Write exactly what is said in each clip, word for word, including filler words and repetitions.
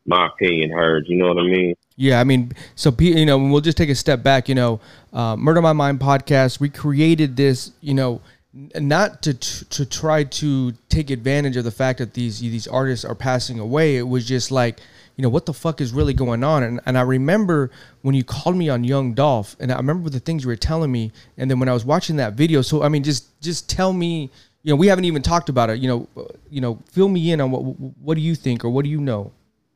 my opinion heard. You know what I mean? Yeah, I mean, so, you know, we'll just take a step back, you know, uh, Murder My Mind podcast, we created this, you know, not to to try to take advantage of the fact that these these artists are passing away. It was just like, you know, what the fuck is really going on? And and I remember when you called me on Young Dolph, and I remember the things you were telling me, and then when I was watching that video, so, I mean, just just tell me, you know, we haven't even talked about it, you know, you know, fill me in on what what do you think, or what do you know?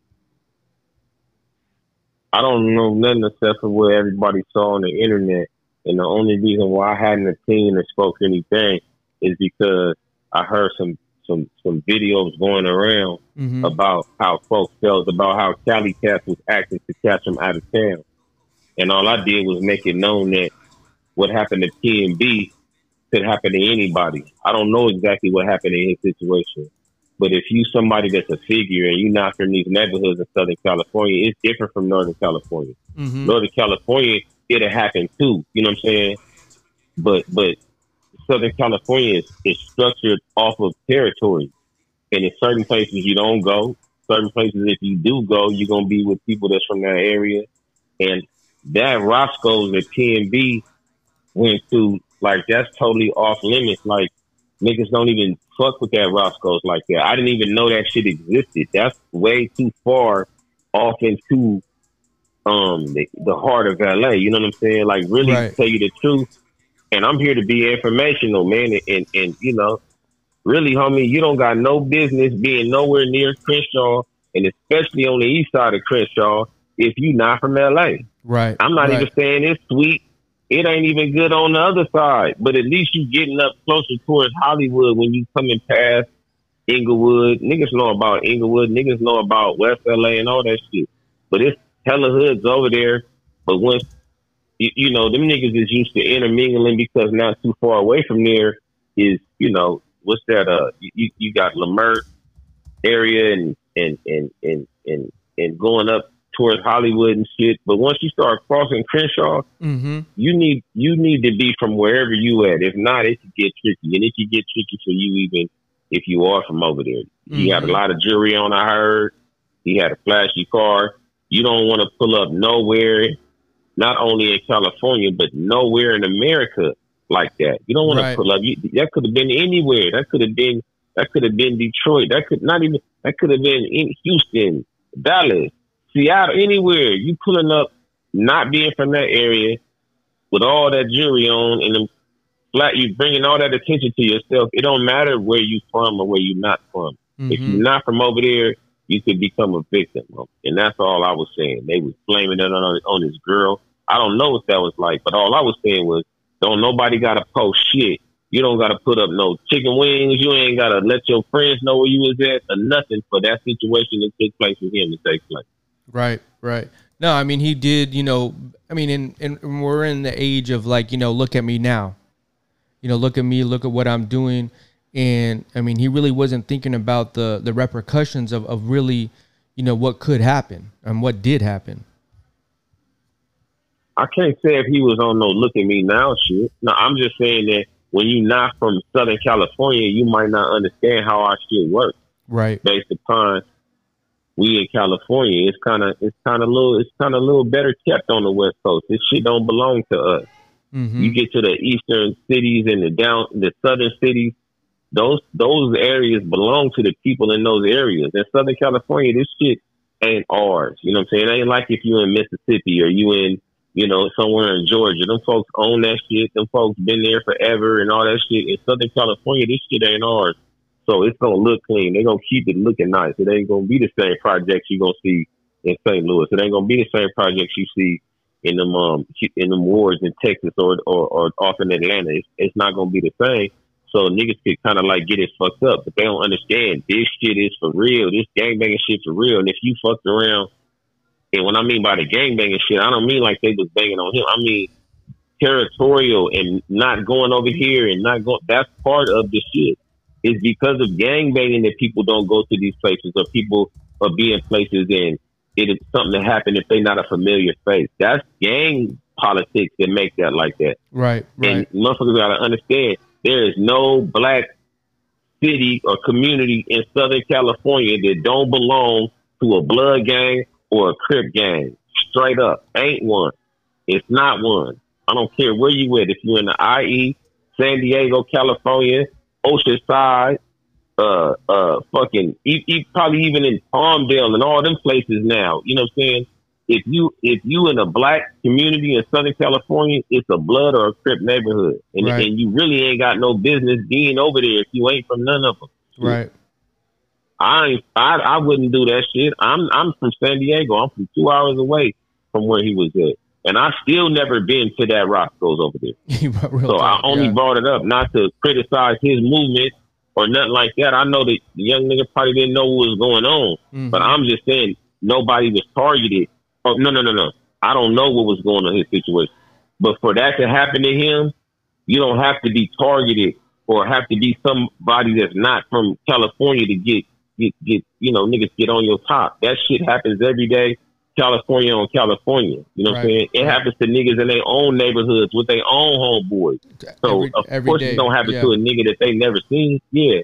I don't know nothing except for what everybody saw on the internet. And the only reason why I hadn't opinion or spoke anything is because I heard some some some videos going around mm-hmm. about how folks felt about how Cali Cats was acting to catch them out of town. And all I did was make it known that what happened to P N B could happen to anybody. I don't know exactly what happened in his situation. But if you somebody that's a figure and you're not from these neighborhoods in Southern California, it's different from Northern California. Mm-hmm. Northern California, it'll happen too. You know what I'm saying? But but Southern California is, is structured off of territory. And in certain places you don't go. Certain places, if you do go, you're going to be with people that's from that area. And that Roscoe's that P N B went to, like, that's totally off limits. Like, niggas don't even fuck with that Roscoe's like that. I didn't even know that shit existed. That's way too far off into um the, the heart of L A. You know what I'm saying? Like, really, right. To tell you the truth. And I'm here to be informational, man. And, and, and, you know, really, homie, you don't got no business being nowhere near Crenshaw, and especially on the east side of Crenshaw, if you not from L A. Right. I'm not right. even saying it's sweet. It ain't even good on the other side, but at least you getting up closer towards Hollywood when you coming past Inglewood. Niggas know about Inglewood. Niggas know about West L A and all that shit. But it's hella hoods over there. But once, you, you know, them niggas is used to intermingling because not too far away from there is, you know, what's that? Uh, you, you got Lamert area and, and, and, and, and, and going up towards Hollywood and shit. But once you start crossing Crenshaw, mm-hmm. you need you need to be from wherever you at. If not, it could get tricky. And it could get tricky for you even if you are from over there. Mm-hmm. He had a lot of jewelry on, I heard. He had a flashy car. You don't want to pull up nowhere, not only in California, but nowhere in America like that. You don't want right. to pull up. You, that could have been anywhere. That could have been that could have been Detroit. That could not even that could have been in Houston, Dallas, Seattle, anywhere. You pulling up, not being from that area, with all that jewelry on, and them flat, you bringing all that attention to yourself. It don't matter where you from or where you not from. Mm-hmm. If you're not from over there, you could become a victim. And that's all I was saying. They was blaming it on, on this girl. I don't know what that was like, but all I was saying was, don't nobody got to post shit. You don't got to put up no chicken wings. You ain't got to let your friends know where you was at or nothing for that situation that took place with him to take place. Right, right. No, I mean, he did, you know, I mean, in, in, we're in the age of, like, you know, look at me now. You know, look at me, look at what I'm doing. And, I mean, he really wasn't thinking about the, the repercussions of, of really, you know, what could happen and what did happen. I can't say if he was on no look at me now shit. No, I'm just saying that when you're not from Southern California, you might not understand how our shit works. Right. Based upon we in California, it's kind of it's kind of little it's kind of a little better kept on the West Coast. This shit don't belong to us. Mm-hmm. You get to the eastern cities and the down the southern cities, those those areas belong to the people in those areas. In Southern California, this shit ain't ours. You know what I'm saying? It ain't like if you in Mississippi or you in, you know, somewhere in Georgia. Them folks own that shit. Them folks been there forever and all that shit. In Southern California, this shit ain't ours. So it's going to look clean. They're going to keep it looking nice. It ain't going to be the same projects you're going to see in Saint Louis. It ain't going to be the same projects you see in them um in them wards in Texas or or, or off in Atlanta. It's, it's not going to be the same. So niggas could kind of like get it fucked up, but they don't understand this shit is for real. This gangbanging shit for real. And if you fucked around, and when I mean by the gangbanging shit, I don't mean like they was banging on him. I mean territorial and not going over here and not going. That's part of the shit. It's because of gangbanging that people don't go to these places, or people are being places and it is something that happened if they're not a familiar face. That's gang politics that make that like that. Right, right. And motherfuckers got to understand there is no black city or community in Southern California that don't belong to a blood gang or a Crip gang. Straight up. Ain't one. It's not one. I don't care where you at. If you're in the I E, San Diego, California, Oceanside, uh, uh, fucking, e- e- probably even in Palmdale and all them places now. You know what I'm saying? If you if you in a black community in Southern California, it's a blood or a Crip neighborhood, and, right. and you really ain't got no business being over there if you ain't from none of them. Right. I ain't, I I wouldn't do that shit. I'm I'm from San Diego. I'm from two hours away from where he was at, and I still never been to that Roscoe's over there. So I only yeah. brought it up not to criticize his movement or nothing like that. I know that the young nigga probably didn't know what was going on, mm-hmm. but I'm just saying nobody was targeted. Oh, no, no, no, no. I don't know what was going on in his situation. But for that to happen to him, you don't have to be targeted or have to be somebody that's not from California to get, get, get you know, niggas get on your top. That shit happens every day, California on California. You know what I'm saying? It happens to niggas in their own neighborhoods with their own homeboys. So, every, of every course, day. It don't happen yeah. to a nigga that they never seen. Yeah.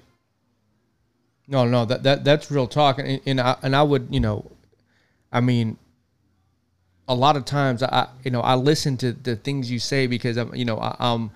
No, no, that, that that's real talk. And, and, I, and I would, you know, I mean, a lot of times I, you know, I listen to the things you say because I'm, you know, I, um,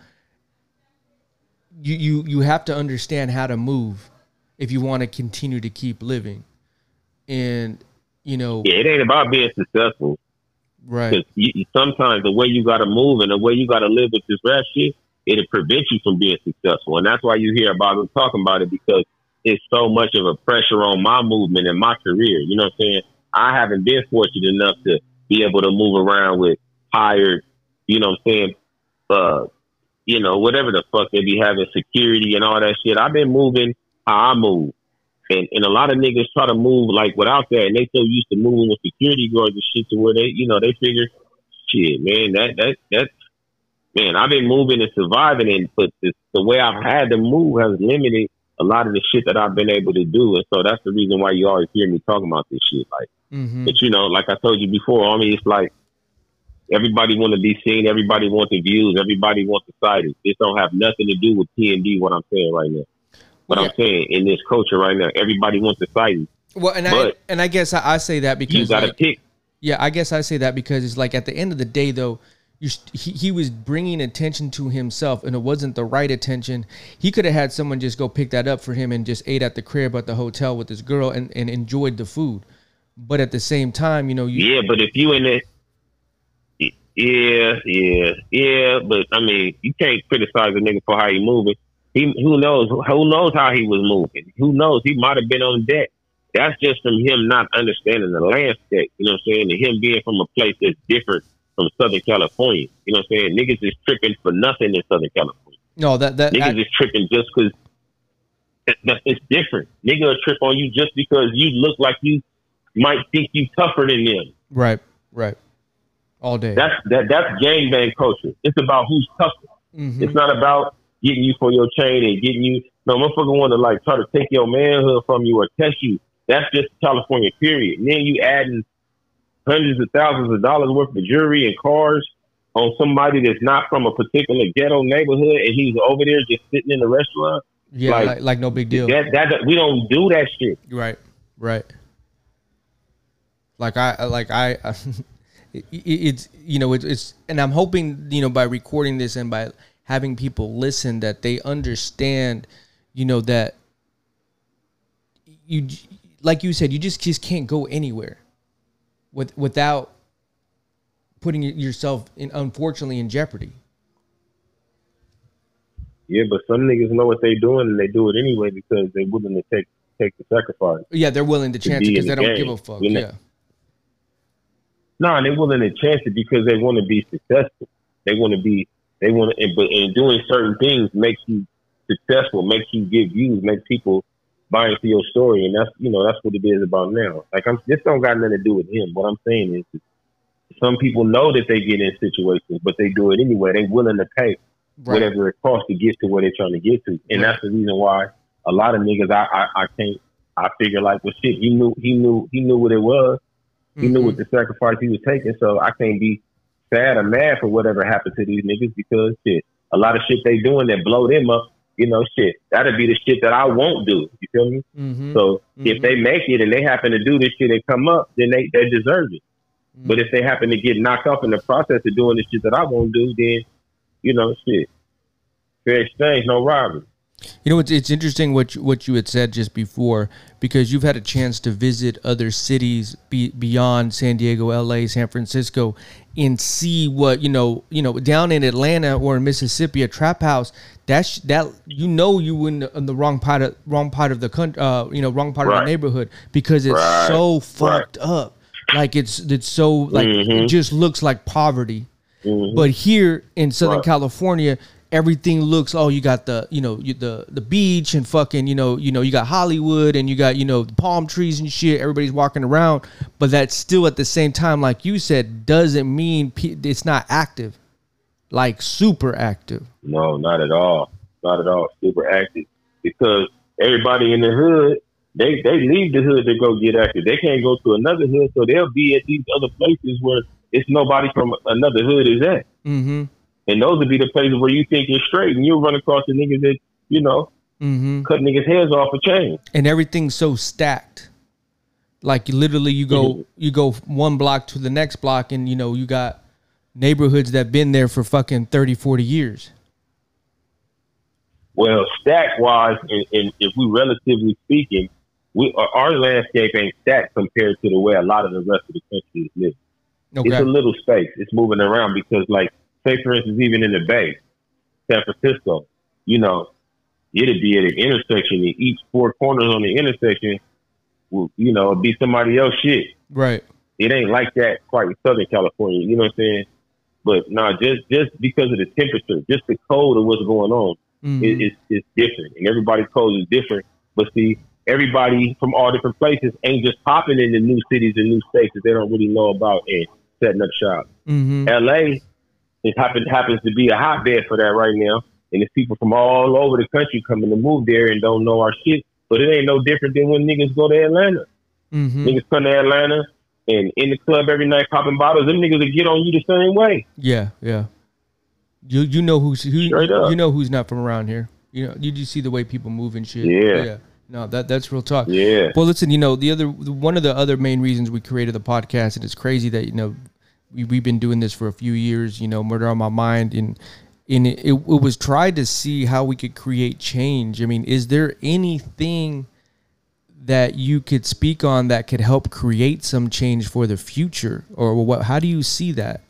you, you, you have to understand how to move if you want to continue to keep living. And, you know, yeah, it ain't about being successful. Right. Because you, sometimes the way you got to move and the way you got to live with this rap shit, it'll prevent you from being successful. And that's why you hear about them talking about it, because it's so much of a pressure on my movement and my career. You know what I'm saying? I haven't been fortunate enough to be able to move around with hired, you know what I'm saying, uh, you know, whatever the fuck they be having, security and all that shit. I've been moving how I move. And and a lot of niggas try to move like without that, and they so used to moving with security guards and shit to where they, you know, they figure, shit, man, that, that, that, man, I've been moving and surviving, and but the, the way I've had to move has limited a lot of the shit that I've been able to do. And so that's the reason why you always hear me talking about this shit. Like, mm-hmm. But you know, like I told you before, I mean, it's like everybody want to be seen, everybody wants the views, everybody wants the sightings. This don't have nothing to do with P and D, what I'm saying right now. What yeah. I'm saying in this culture right now, everybody wants the sightings. Well, and but I and I guess I, I say that because you got to like, pick. Yeah, I guess I say that because it's like at the end of the day, though, you, he, he was bringing attention to himself, and it wasn't the right attention. He could have had someone just go pick that up for him and just ate at the crib at the hotel with his girl and, and enjoyed the food. But at the same time, you know, you, yeah. But if you in it, yeah, yeah, yeah. But I mean, you can't criticize a nigga for how he moving. He who knows who knows how he was moving. Who knows? He might have been on deck. That's just from him not understanding the landscape. You know what I'm saying? And him being from a place that's different from Southern California. You know what I'm saying? Niggas is tripping for nothing in Southern California. No, that that niggas I, is tripping just because it, it's different. Niggas will trip on you just because you look like you might think you tougher than them. Right, right. All day. That's that. That's gangbang culture. It's about who's tougher. Mm-hmm. It's not about getting you for your chain and getting you. No motherfucker want to like try to take your manhood from you or test you. That's just California, period. And then you adding hundreds of thousands of dollars worth of jewelry and cars on somebody that's not from a particular ghetto neighborhood, and he's over there just sitting in the restaurant. Yeah, like, like, like no big deal. That, that we don't do that shit. Right, right. Like I, like I, it, it's you know it's, it's and I'm hoping you know by recording this and by having people listen that they understand, you know that you. Like you said, you just, just can't go anywhere with, without putting yourself, in, unfortunately, in jeopardy. Yeah, but some niggas know what they're doing, and they do it anyway because they're willing to take take the sacrifice. Yeah, they're willing to chance it because they don't give a fuck. You know? Yeah. No, they're willing to chance it because they want to be successful. They want to be, they want to, but in doing certain things makes you successful, makes you get views, makes people buy into your story, and that's you know that's what it is about now. Like I'm, this don't got nothing to do with him. What I'm saying is, some people know that they get in situations, but they do it anyway. They're willing to pay right. whatever it costs to get to where they're trying to get to, and right. that's the reason why a lot of niggas I, I I can't. I figure like, well, shit, he knew he knew he knew what it was. He mm-hmm. knew what the sacrifice he was taking, so I can't be sad or mad for whatever happened to these niggas because shit, a lot of shit they doing that blow them up. You know, shit. That'd be the shit that I won't do. You feel me? Mm-hmm. So mm-hmm. if they make it and they happen to do this shit and come up, then they, they deserve it. Mm-hmm. But if they happen to get knocked off in the process of doing the shit that I won't do, then, you know, shit. Fair exchange, no robbery. You know, it's it's interesting what you, what you had said just before, because you've had a chance to visit other cities be, beyond San Diego, L A, San Francisco, and see what, you know, you know, down in Atlanta or in Mississippi, a trap house, that's that, you know, you in the, in the wrong part of wrong part of the country, uh, you know, wrong part right. of the neighborhood, because it's right. so fucked right. up. Like it's it's so like mm-hmm. it just looks like poverty. Mm-hmm. But here in Southern right. California, everything looks, oh, you got the, you know, you, the the beach and fucking, you know, you know, you got Hollywood and you got, you know, palm trees and shit. Everybody's walking around, but that still at the same time, like you said, doesn't mean pe- it's not active, like super active. No, not at all, not at all, super active, because everybody in the hood, they they leave the hood to go get active. They can't go to another hood, so they'll be at these other places where it's nobody from another hood is at. Mm-hmm. And those would be the places where you think you're straight, and you'll run across the niggas that, you know, mm-hmm. cut niggas' heads off a chain. And everything's so stacked. Like literally you go mm-hmm. you go one block to the next block, and, you know, you got neighborhoods that been there for fucking thirty, forty years. Well, stack-wise, and, and if we relatively speaking, we our landscape ain't stacked compared to the way a lot of the rest of the country is living. Okay. It's a little space. It's moving around because, like, say, for instance, even in the Bay, San Francisco, you know, it'd be at an intersection, and each four corners on the intersection will, you know, be somebody else shit. Right. It ain't like that quite in Southern California, you know what I'm saying? But, no, nah, just just because of the temperature, just the cold of what's going on, mm-hmm. it, it's, it's different. And everybody's cold is different. But, see, everybody from all different places ain't just popping into new cities and new states that they don't really know about and setting up shop. Mm-hmm. L A, it happen, happens to be a hotbed for that right now. And there's people from all over the country coming to move there and don't know our shit. But it ain't no different than when niggas go to Atlanta. Mm-hmm. Niggas come to Atlanta and in the club every night popping bottles. Them niggas will get on you the same way. Yeah, yeah. You you know who's who, you know who's not from around here. You know, you just see the way people move and shit. Yeah. Yeah. No, that that's real talk. Yeah. Well, listen, you know, the other one of the other main reasons we created the podcast, and it's crazy that, you know, we we've been doing this for a few years, you know, Murder on My Mind, and and it, it, it was tried to see how we could create change. I mean, is there anything that you could speak on that could help create some change for the future, or what? How do you see that?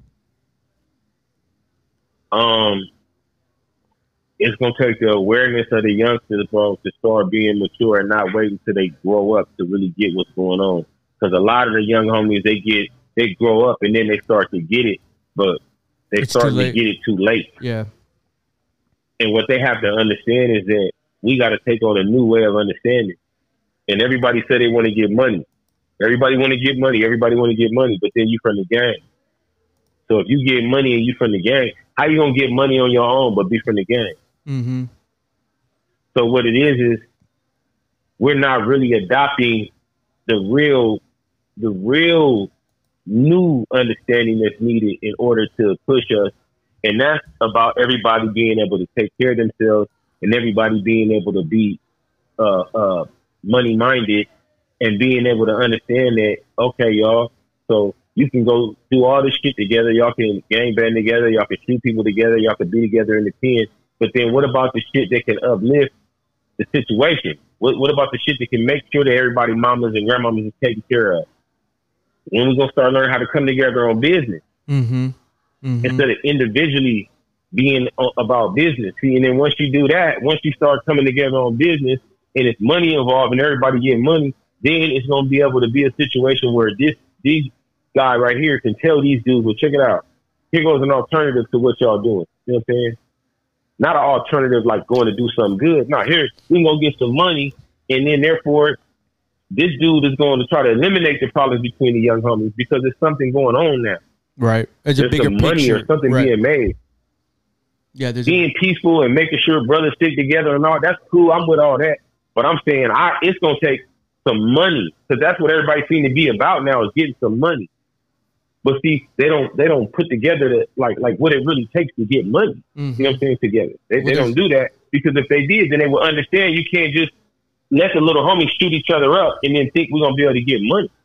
Um, it's gonna take the awareness of the youngsters, bro, to start being mature and not waiting till they grow up to really get what's going on. Because a lot of the young homies, they get they grow up and then they start to get it, but they it's start to get it too late. Yeah. And what they have to understand is that we got to take on a new way of understanding. And everybody said they want to get money. Everybody want to get money. Everybody want to get money, but then you from the gang. So if you get money and you from the gang, how you gonna get money on your own but be from the gang? Mm-hmm. So what it is is we're not really adopting the real, the real new understanding that's needed in order to push us, and that's about everybody being able to take care of themselves and everybody being able to be uh, uh, money minded and being able to understand that, okay, y'all, so you can go do all this shit together. Y'all can gang bang together. Y'all can shoot people together. Y'all can be together in the pen. But then what about the shit that can uplift the situation? What, what about the shit that can make sure that everybody mamas and grandmamas is taken care of? When we going to start learning how to come together on business? Mm-hmm. Mm-hmm. Instead of individually being about business. See, and then once you do that, once you start coming together on business and it's money involved and everybody getting money, then it's going to be able to be a situation where this these guy right here can tell these dudes, well, check it out. Here goes an alternative to what y'all doing. You know what I'm saying? Not an alternative like going to do something good. No, here, we're going to get some money, and then therefore, this dude is going to try to eliminate the problems between the young homies because there's something going on now. Right. There's, there's a bigger some money picture. Or something right. being made. Yeah, there's being a- peaceful and making sure brothers stick together and all, that's cool. I'm with all that. But I'm saying I, it's going to take some money because that's what everybody seems to be about now is getting some money. But see, they don't they don't put together the, like like what it really takes to get money. Mm-hmm. You know what I'm saying? Together, they, they don't do that, because if they did, then they would understand you can't just let the little homies shoot each other up and then think we're gonna be able to get money.